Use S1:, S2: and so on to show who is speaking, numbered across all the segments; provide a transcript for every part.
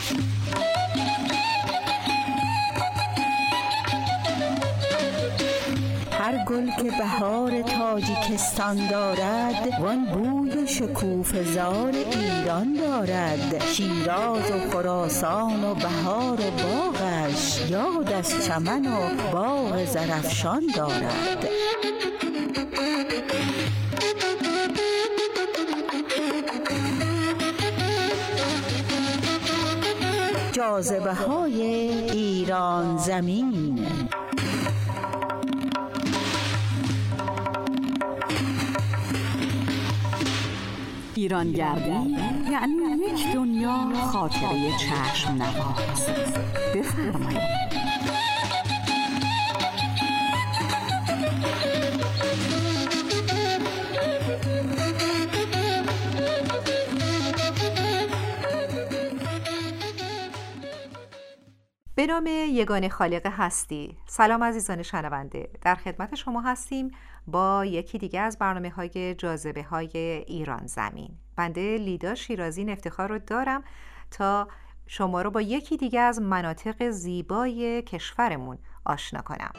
S1: هر گل که بهار تاجیکستان دارد، وان بوی شکوفه زار ایران دارد. شیراز و خراسان و بهار و باغش، یاد از چمن و باغ زرافشان دارد. جاذبه های ایران زمین.
S2: ایرانگردی یعنی یک دنیا خاطره چشم نواز. بفرمایید.
S3: به نام یگانه خالق هستی. سلام عزیزان شنونده، در خدمت شما هستیم با یکی دیگه از برنامه‌های جاذبه‌های ایران زمین. بنده لیدا شیرازی افتخار رو دارم تا شما رو با یکی دیگه از مناطق زیبای کشورمون آشنا کنم.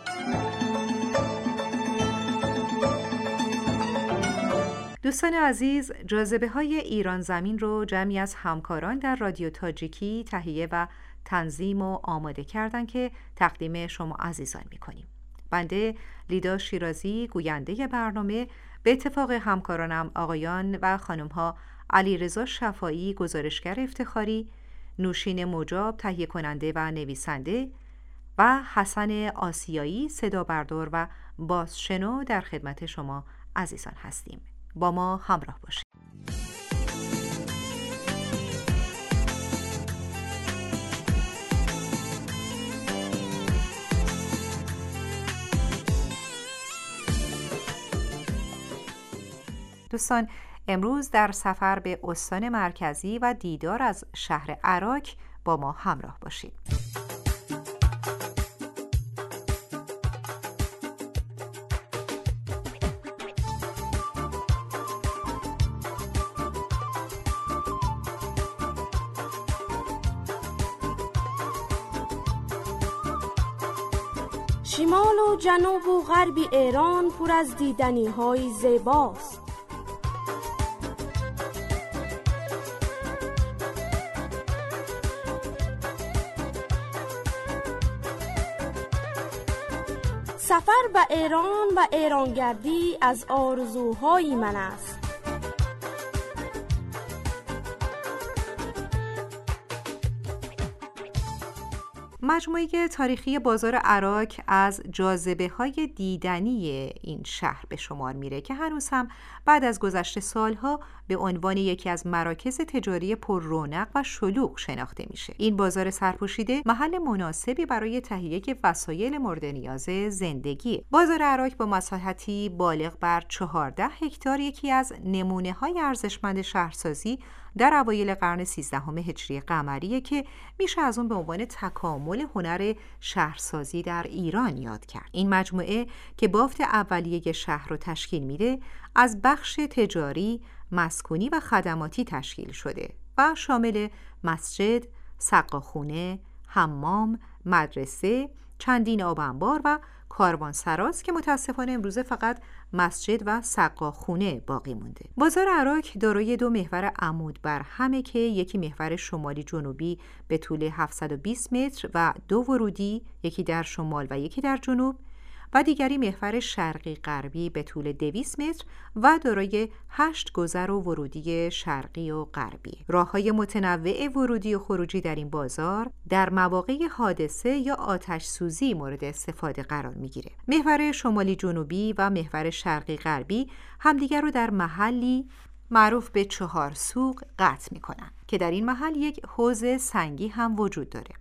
S3: دوستان عزیز، جاذبه‌های ایران زمین رو جمعی از همکاران در رادیو تاجیکی تهیه و تنظیم و آماده کردن که تقدیم شما عزیزان می‌کنیم. بنده لیدا شیرازی گوینده برنامه به اتفاق همکارانم آقایان و خانم‌ها علیرضا شفاعی گزارشگر افتخاری، نوشین مجاب تهیه کننده و نویسنده و حسن آسیایی صدا بردار و بازشنو در خدمت شما عزیزان هستیم. با ما همراه باشید. دوستان، امروز در سفر به استان مرکزی و دیدار از شهر عراق با ما همراه باشید.
S4: شمال و جنوب و غرب ایران پر از دیدنی‌های زیباست. سفر به ایران و ایرانگردی از آرزوهای من است.
S3: مجموعه تاریخی بازار عراق از جاذبه‌های دیدنی این شهر به شمار میره که هنوز هم بعد از گذشت سالها به عنوان یکی از مراکز تجاری پر رونق و شلوغ شناخته میشه. این بازار سرپوشیده محل مناسبی برای تهیه وسایل مورد نیاز زندگی. بازار عراق با مساحتی بالغ بر 14 هکتار یکی از نمونه‌های ارزشمند شهرسازی در اوایل قرن 13 هجری قمریه که میشه از اون به عنوان تکامل هنر شهرسازی در ایران یاد کرد. این مجموعه که بافت اولیه شهر رو تشکیل میده از بخش تجاری، مسکونی و خدماتی تشکیل شده و شامل مسجد، سقاخونه، حمام، مدرسه، چندین آب انبار و کاروانسراست که متاسفانه امروزه فقط مسجد و سقاخونه باقی مونده. بازار عراق دارای دو محور عمود بر همه که یکی محور شمالی جنوبی به طول 720 متر و دو ورودی، یکی در شمال و یکی در جنوب، و دیگری محور شرقی غربی به طول 200 متر و دارای 8 گذر و ورودی شرقی و غربی. راه‌های متنوع ورودی و خروجی در این بازار در مواقع حادثه یا آتش سوزی مورد استفاده قرار میگیره. محور شمالی جنوبی و محور شرقی غربی همدیگر رو در محلی معروف به 4 سوق قطع میکنن که در این محل یک حوض سنگی هم وجود داره.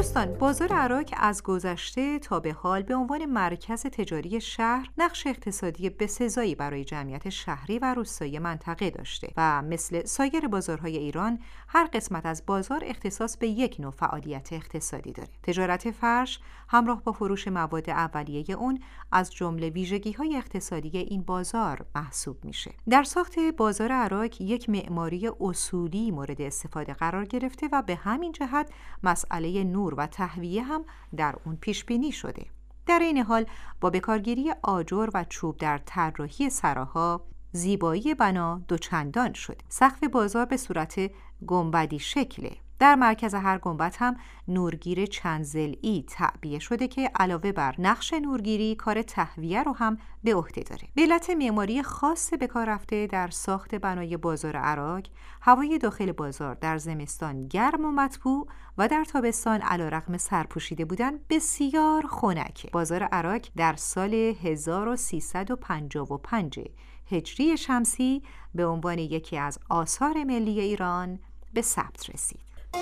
S3: دوستان، بازار اراک از گذشته تا به حال به عنوان مرکز تجاری شهر نقش اقتصادی بسزایی برای جمعیت شهری و روستایی منطقه داشته و مثل سایر بازارهای ایران هر قسمت از بازار اختصاص به یک نوع فعالیت اقتصادی داره. تجارت فرش همراه با فروش مواد اولیه اون از جمله ویژگی‌های اقتصادی این بازار محسوب میشه. در ساخت بازار اراک یک معماری اصولی مورد استفاده قرار گرفته و به همین جهت مسئله نور و تهویه هم در اون پیش بینی شده. در این حال با بکارگیری آجر و چوب در طراحی سراها، زیبایی بنا دوچندان شده. سقف بازار به صورت گنبدی شکله. در مرکز هر گنبد هم نورگیر چند ضلعی تعبیه شده که علاوه بر نقش نورگیری کار تهویه رو هم به عهده داره. به علت معماری خاص به کار رفته در ساخت بنای بازار اراک، هوای داخل بازار در زمستان گرم و مطبوع و در تابستان علیرغم سرپوشیده بودن بسیار خنکه. بازار اراک در سال 1355 هجری شمسی به عنوان یکی از آثار ملی ایران به ثبت رسید.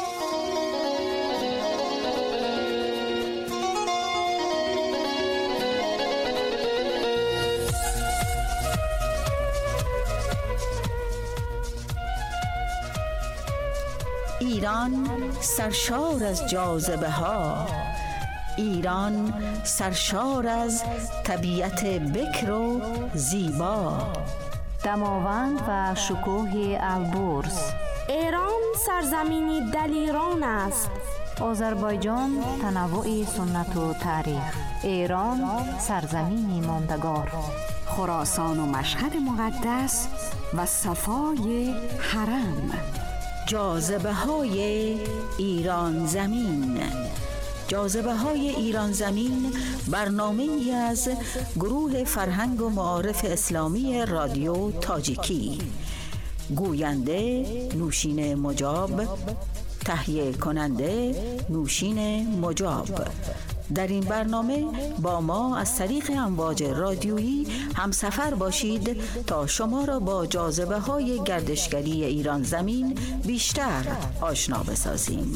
S1: ایران سرشار از جاذبه ها، ایران سرشار از طبیعت بکر و زیبا،
S2: دماوند و شکوه البرز.
S4: ایران سرزمینی دلیران است.
S2: آذربایجان تنوع سنت و تاریخ. ایران سرزمینی ماندگار. خراسان و مشهد مقدس و صفای حرم.
S1: جاذبه های ایران زمین. جاذبه های ایران زمین برنامه‌ای از گروه فرهنگ و معارف اسلامی رادیو تاجیکی. گوینده نوشین مجاب، تهیه کننده نوشین مجاب. در این برنامه با ما از طریق امواج رادیویی همسفر باشید تا شما را با جاذبه های گردشگری ایران زمین بیشتر آشنا بسازیم.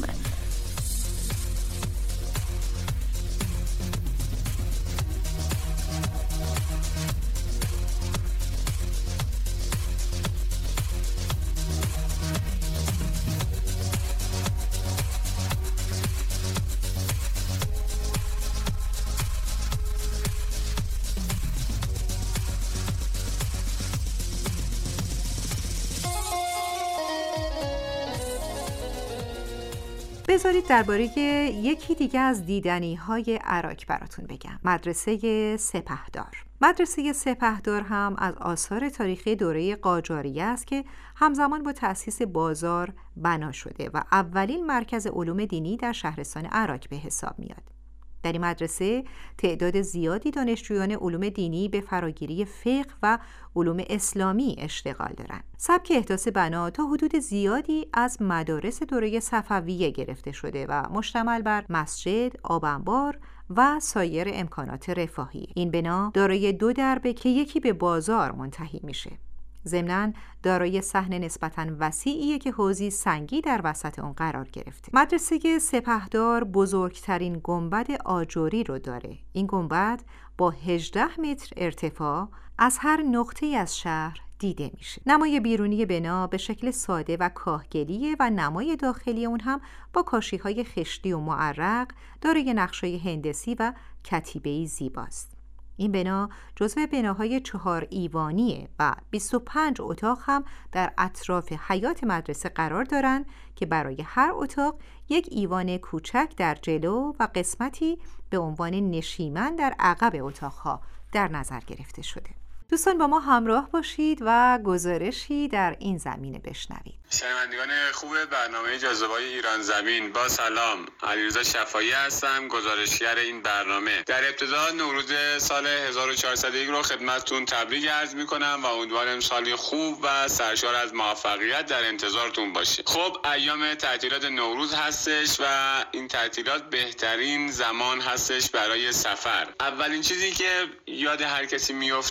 S3: بذارید درباره یکی دیگه از دیدنی‌های اراک براتون بگم. مدرسه سپهدار. مدرسه سپهدار هم از آثار تاریخی دوره قاجاریه است که همزمان با تأسیس بازار بنا شده و اولین مرکز علوم دینی در شهرستان اراک به حساب میاد. در این مدرسه تعداد زیادی دانشجویان علوم دینی به فراگیری فقه و علوم اسلامی اشتغال دارند. سبک احداث بنا تا حدود زیادی از مدارس دوره صفویه گرفته شده و مشتمل بر مسجد، آب انبار و سایر امکانات رفاهی. این بنا دارای 2 دربه که یکی به بازار منتهی میشه. ضمناً دارای صحن نسبتاً وسیعیه که حوضی سنگی در وسط اون قرار گرفته. مدرسه سپهدار بزرگترین گنبد آجری رو داره. این گنبد با 18 متر ارتفاع از هر نقطه‌ای از شهر دیده میشه. نمای بیرونی بنا به شکل ساده و کاهگلیه و نمای داخلی اون هم با کاشی‌های خشتی و معرق دارای نقش‌های هندسی و کتیبه‌ای زیباست. این بنا جزو بناهای 4 ایوانیه و 25 اتاق هم در اطراف حیاط مدرسه قرار دارن که برای هر اتاق یک ایوان کوچک در جلو و قسمتی به عنوان نشیمن در عقب اتاقها در نظر گرفته شده. دوستان با ما همراه باشید و گزارشی در این زمینه بشنوید.
S5: شنوندگان خوب برنامه جاذبه‌های ایران زمین، با سلام، علیرضا شفایی هستم، گزارشگر این برنامه. در ابتدا نوروز سال 1401 رو خدمتتون تبریک عرض می‌کنم و امیدوارم سالی خوب و سرشار از موفقیت در انتظارتون باشه. خب ایام تعطیلات نوروز هستش و این تعطیلات بهترین زمان هستش برای سفر. اولین چیزی که یاد هر کسی میفته اینه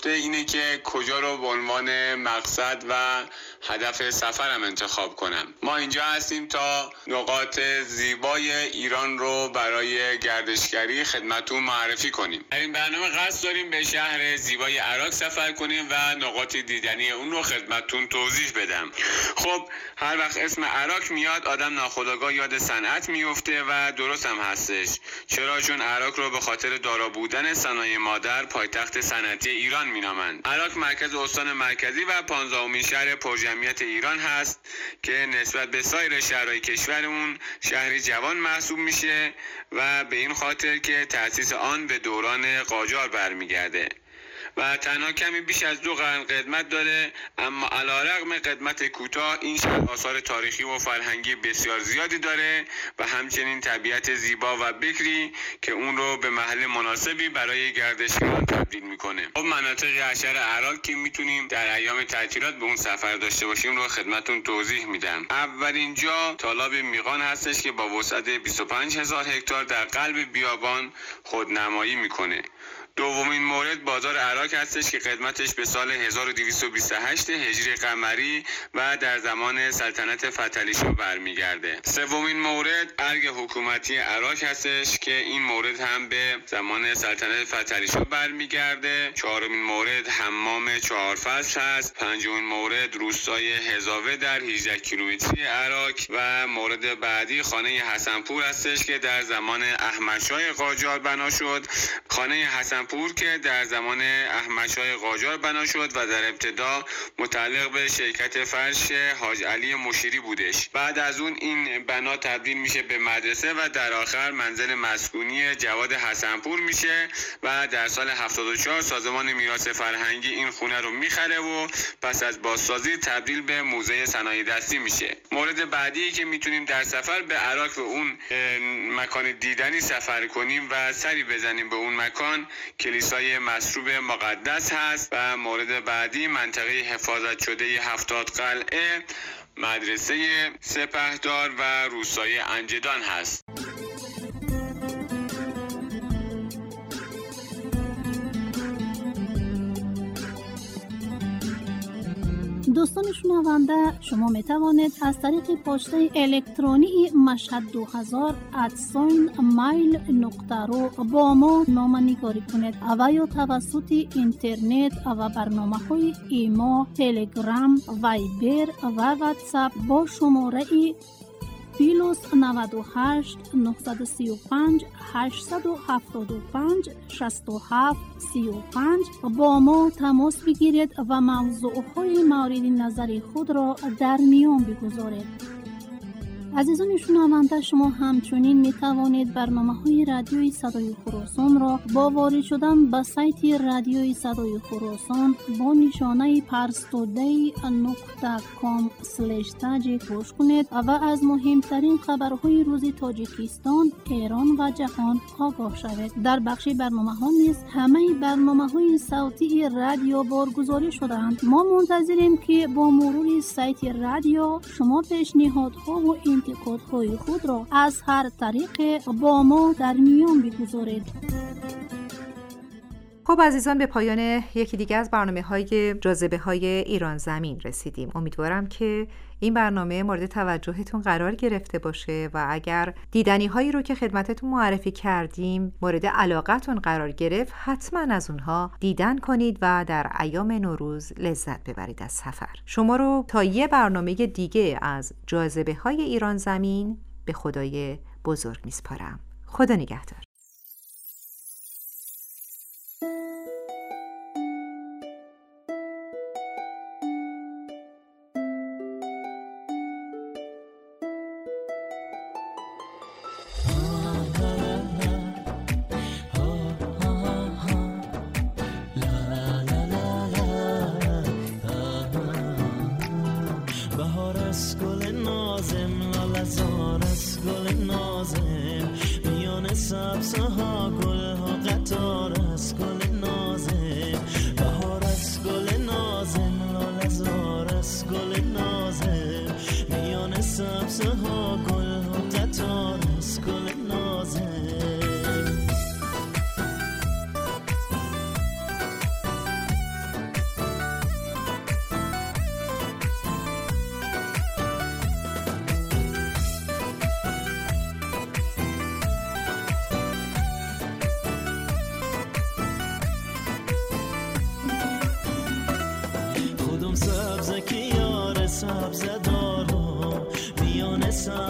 S5: اینه که کجا رو به عنوان مقصد و هدف سفرم انتخاب کنم. ما اینجا هستیم تا نقاط زیبای ایران رو برای گردشگری خدمتتون معرفی کنیم. در این برنامه قصد داریم به شهر زیبای عراق سفر کنیم و نقاط دیدنی اون رو خدمتتون توضیح بدم. خب هر وقت اسم عراق میاد آدم ناخودآگاه یاد صنعت میفته و درست هم هستش. چرا؟ چون عراق رو به خاطر دارا بودن صنایع مادر پایتخت صنعتی ایران مینامند. عراق مرکز استان مرکزی و 15مین شهر پرجمعیت ایران هست که نسبت به سایر شهرهای کشورمون شهری جوان محسوب میشه و به این خاطر که تأسیس آن به دوران قاجار برمیگرده و تنها کمی بیش از 2 قرن قدمت داره، اما علیرغم قدمت کوتاه این شهر آثار تاریخی و فرهنگی بسیار زیادی داره و همچنین طبیعت زیبا و بکری که اون رو به محل مناسبی برای گردشگران تبدیل میکنه. خب مناطق اشهر عراق که میتونیم در ایام تعطیلات به اون سفر داشته باشیم رو خدمتتون توضیح میدم. اولین جا تالاب میقان هستش که با وسعت 25,000 هکتار در قلب بیابان خودنمایی میکنه. دومین مورد بازار عراق هستش که قدمتش به سال 1228 هجری قمری و در زمان سلطنت فتحعلیشاه برمیگرده. سومین مورد ارگ حکومتی عراق هستش که این مورد هم به زمان سلطنت فتحعلیشاه برمیگرده. چهارمین مورد حمام 4 فصل هست. پنجمین مورد روستای هزاوه در 18 کیلومتری عراق و مورد بعدی خانه حسنپور هستش که در زمان احمدشاه قاجار بنا شد. خانه حسنپور که در زمان احمدشاه قاجار بنا شد و در ابتدا متعلق به شرکت فرش حاج علی مشیری بودش. بعد از اون این بنا تبدیل میشه به مدرسه و در آخر منزل مسکونی جواد حسنپور میشه و در سال 74 سازمان میراث فرهنگی این خونه رو میخره و پس از بازسازی تبدیل به موزه صنایع دستی میشه. مورد بعدی که میتونیم در سفر به عراق و اون مکان دیدنی سفر کنیم و سری بزنیم به اون مکان کلیسای مصروب مقدس هست و مورد بعدی منطقه حفاظت شده 70 قلعه، مدرسه سپهدار و روستای انجدان هست.
S6: دوستان شنونده، شما می توانید از طریق پسته الکترونی mashhad2000@mail.ru با ما نامه‌نگاری کنید و یا توسط اینترنت و برنامه‌های ایما، تلگرام، وایبر و واتساپ با شماره +98 935 875 67 35 با ما تماس بگیرید و موضوعهای مورد نظر خود را در میان بگذارید. عزیزان شنونده، شما همچنین می توانید برنامه‌های رادیوی صدای خراسان را با وارد شدن به سایت رادیوی صدای خراسان با نشانه parstoday.com/taj گوش کنید و از مهمترین خبرهای روز تاجیکستان، ایران و جهان آگاه شوید. در بخش برنامه‌ها نیز همه برنامه‌های صوتی رادیو بارگذاری شده‌اند. ما منتظریم که با مرور سایت رادیو شما پیشنهادها و انتقادهای خود را از هر طریق با ما در میان بگذارید.
S3: خب عزیزان، به پایان یکی دیگه از برنامه‌های جاذبه‌های ایران زمین رسیدیم. امیدوارم که این برنامه مورد توجهتون قرار گرفته باشه و اگر دیدنی‌هایی رو که خدمتتون معرفی کردیم مورد علاقتون قرار گرفت، حتما از اونها دیدن کنید و در ایام نوروز لذت ببرید از سفر. شما رو تا یه برنامه دیگه از جاذبه‌های ایران زمین به خدای بزرگ میسپارم. خدا نگهدار.
S7: سبزها گلها قطار از گل نازم، بهار از گل نازم، لاله زار از گل نازم، میان سبزها گلها قطار از گل نازم.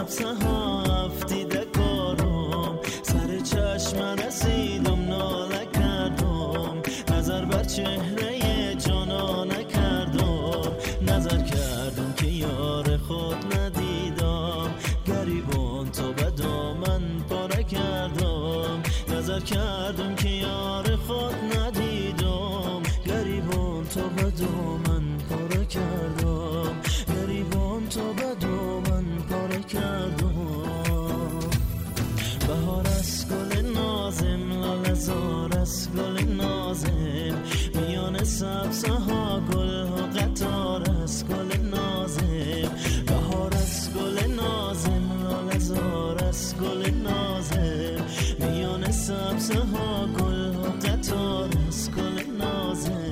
S7: سبزه ها افتیده کارم، سر چشم رسیدم ناله کردم، نظر بر چهره جانا نکردم، نظر کردم که یار خود ندیدم، گریبان تو به دامن پاره کردم، نظر کردم که یار خود ندیدم، گریبان تو به دامن پاره کردم، گریبان تو به دامن پاره کردم. بهار از گل نازم، لاله زار از گل نازم، میان سبزه ها گل ها قطار از گل نازم، بهار از گل نازم، لاله زار از گل نازم، میان سبزه ها گل ها قطار از گل نازم.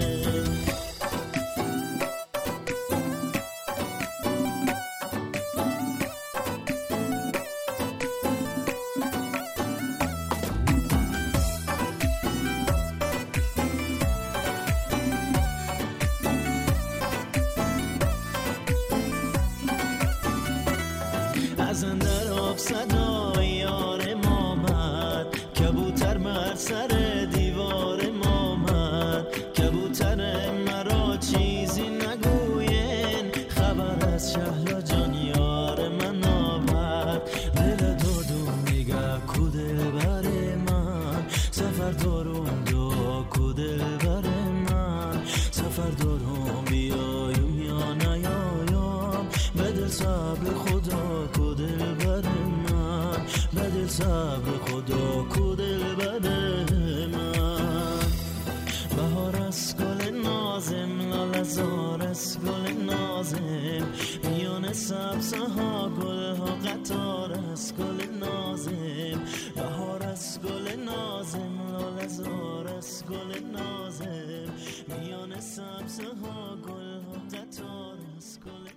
S7: از اندر آب صدای یار ما آمد، کبوتر بر سر دیوار ما آمد، کبوتر مرا چیزی نگوین، خبر از شهلا جان یار من آورد، دل دادم نگه کو دل بر من، سفر دارم دعا کو دل بر من، سفر دارم بیایم یا نیایم، بدل صبر خدا کو دل بر من، بدل صبر خدا کو دل بر من. بهار از گل نازم، لاله زار از گل نازم، میان سبزه ها گل ها قطار از گل نازم، بهار از گل نازم، لاله زار از گل نازم، میان سبزه ها گل ها قطار از گل